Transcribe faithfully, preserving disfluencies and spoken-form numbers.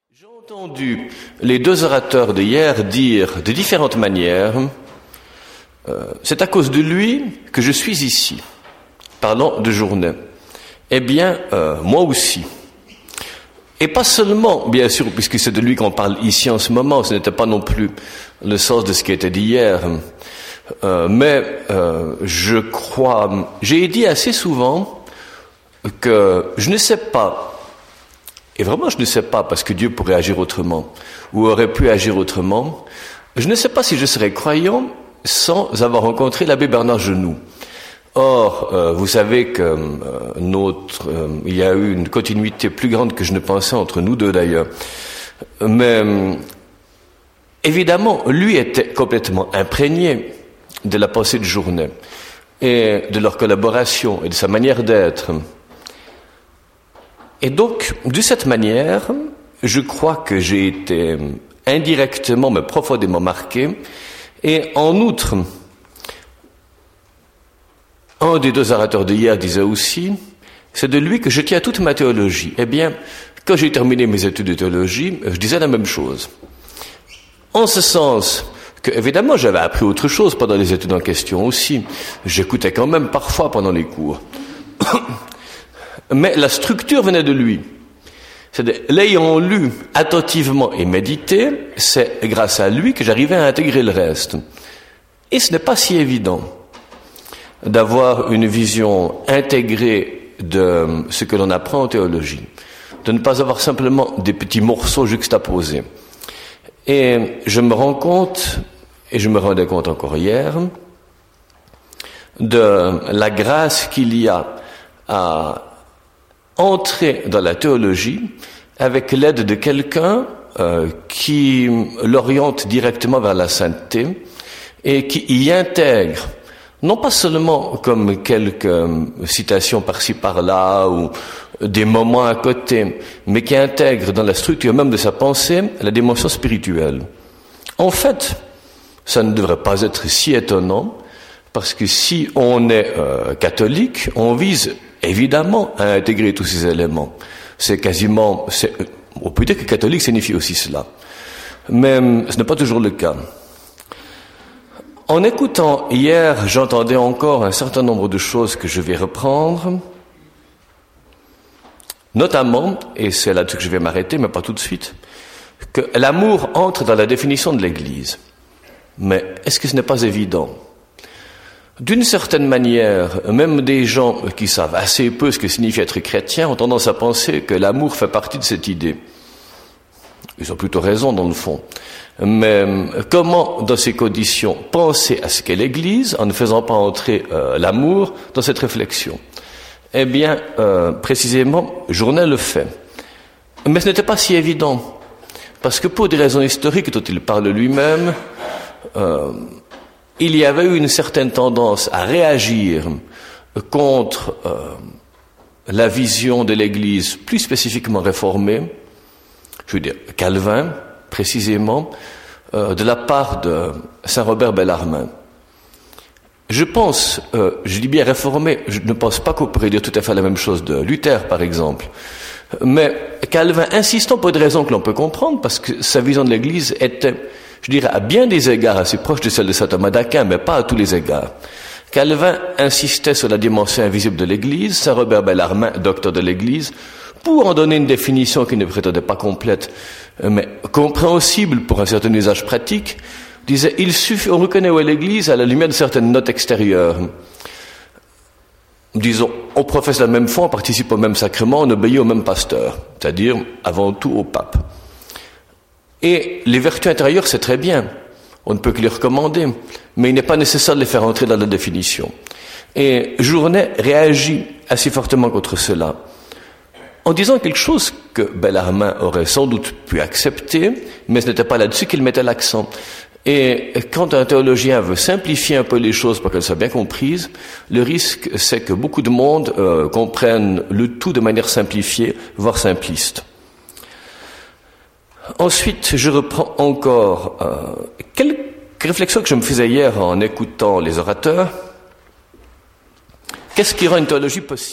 J'ai entendu les deux orateurs d'hier dire de différentes manières euh, « c'est à cause de lui que je suis ici », parlant de Journet. Eh bien, euh, moi aussi. Et pas seulement, bien sûr, puisque c'est de lui qu'on parle ici en ce moment, ce n'était pas non plus le sens de ce qui a été dit hier, euh, mais euh, je crois, j'ai dit assez souvent que je ne sais pas, et vraiment je ne sais pas, parce que Dieu pourrait agir autrement, ou aurait pu agir autrement, je ne sais pas si je serais croyant sans avoir rencontré l'abbé Bernard Genoux. Or, euh, vous savez que euh, notre, euh, il y a eu une continuité plus grande que je ne pensais entre nous deux d'ailleurs. Mais euh, évidemment, lui était complètement imprégné de la pensée de Journet et de leur collaboration et de sa manière d'être. Et donc, de cette manière, je crois que j'ai été indirectement mais profondément marqué. Et en outre, un des deux orateurs d'hier disait aussi, c'est de lui que je tiens toute ma théologie. Eh bien, quand j'ai terminé mes études de théologie, je disais la même chose. En ce sens que, évidemment, j'avais appris autre chose pendant les études en question aussi. J'écoutais quand même parfois pendant les cours. Mais la structure venait de lui. C'est-à-dire, l'ayant lu attentivement et médité, c'est grâce à lui que j'arrivais à intégrer le reste. Et ce n'est pas si évident d'avoir une vision intégrée de ce que l'on apprend en théologie, de ne pas avoir simplement des petits morceaux juxtaposés. Et je me rends compte, et je me rendais compte encore hier, de la grâce qu'il y a à entrer dans la théologie avec l'aide de quelqu'un euh, qui l'oriente directement vers la sainteté et qui y intègre, non pas seulement comme quelques euh, citations par-ci par-là ou des moments à côté, mais qui intègre dans la structure même de sa pensée la dimension spirituelle. En fait, ça ne devrait pas être si étonnant, parce que si on est euh, catholique, on vise évidemment à intégrer tous ces éléments. C'est quasiment, c'est, on peut dire que catholique signifie aussi cela. Mais ce n'est pas toujours le cas. En écoutant hier, j'entendais encore un certain nombre de choses que je vais reprendre, notamment, et c'est là-dessus que je vais m'arrêter, mais pas tout de suite, que l'amour entre dans la définition de l'Église. Mais est-ce que ce n'est pas évident ? D'une certaine manière, même des gens qui savent assez peu ce que signifie être chrétien ont tendance à penser que l'amour fait partie de cette idée. Ils ont plutôt raison dans le fond. Mais comment, dans ces conditions, penser à ce qu'est l'Église en ne faisant pas entrer euh, l'amour dans cette réflexion ? Eh bien, euh, précisément, Journet le fait. Mais ce n'était pas si évident. Parce que pour des raisons historiques dont il parle lui-même, euh, il y avait eu une certaine tendance à réagir contre euh, la vision de l'Église plus spécifiquement réformée, je veux dire Calvin précisément, euh, de la part de Saint Robert Bellarmine. Je pense, euh, je dis bien réformé, je ne pense pas qu'on pourrait dire tout à fait la même chose de Luther par exemple, mais Calvin insistant pour des raisons que l'on peut comprendre, parce que sa vision de l'Église était, je dirais, à bien des égards assez proche de celle de saint Thomas d'Aquin, mais pas à tous les égards. Calvin insistait sur la dimension invisible de l'Église, Saint Robert Bellarmine, docteur de l'Église, pour en donner une définition qui ne prétendait pas complète, mais compréhensible pour un certain usage pratique, disait, il suffit, on reconnaît où est l'Église à la lumière de certaines notes extérieures. Disons, on professe la même foi, on participe au même sacrement, on obéit au même pasteur, c'est-à-dire, avant tout, au pape. Et les vertus intérieures, c'est très bien. On ne peut que les recommander. Mais il n'est pas nécessaire de les faire entrer dans la définition. Et Journet réagit assez fortement contre cela, en disant quelque chose que Bellarmine aurait sans doute pu accepter, mais ce n'était pas là-dessus qu'il mettait l'accent. Et quand un théologien veut simplifier un peu les choses pour qu'elles soient bien comprises, le risque, c'est que beaucoup de monde euh, comprenne le tout de manière simplifiée, voire simpliste. Ensuite, je reprends encore euh, quelques réflexions que je me faisais hier en écoutant les orateurs. Qu'est-ce qui rend une théologie possible ?